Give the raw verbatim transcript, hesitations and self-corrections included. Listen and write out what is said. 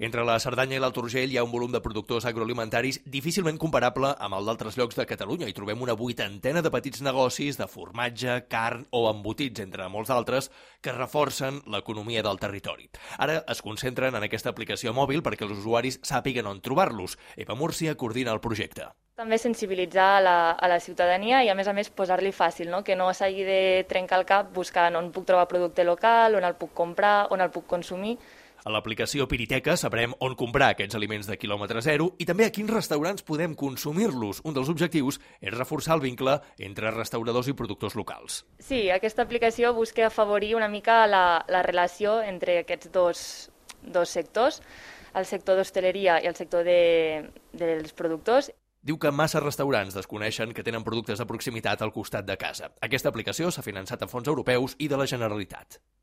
Entre la Cerdanya i l'Alt Urgell hi ha un volum de productors agroalimentaris difícilment comparable amb el d'altres llocs de Catalunya. Hi trobem una vuitantena de petits negocis de formatge, carn o embotits, entre molts altres, que reforcen l'economia del territori. Ara es concentren en aquesta aplicació mòbil perquè els usuaris sàpiguen on trobar-los. Eva Múrcia coordina el projecte. També sensibilitzar a la, a la ciutadania i, a més a més, posar-li fàcil, no? Que no s'hagi de trencar el cap buscant on puc trobar producte local, on el puc comprar, on el puc consumir. A l'aplicació Piriteca sabrem on comprar aquests aliments de quilòmetre zero i també a quins restaurants podem consumir-los. Un dels objectius és reforçar el vincle entre restauradors i productors locals. Sí, aquesta aplicació busca afavorir una mica la, la relació entre aquests dos, dos sectors, el sector d'hostaleria i el sector de, dels productors. Diu que massa restaurants desconeixen que tenen productes de proximitat al costat de casa. Aquesta aplicació s'ha finançat amb fons europeus i de la Generalitat.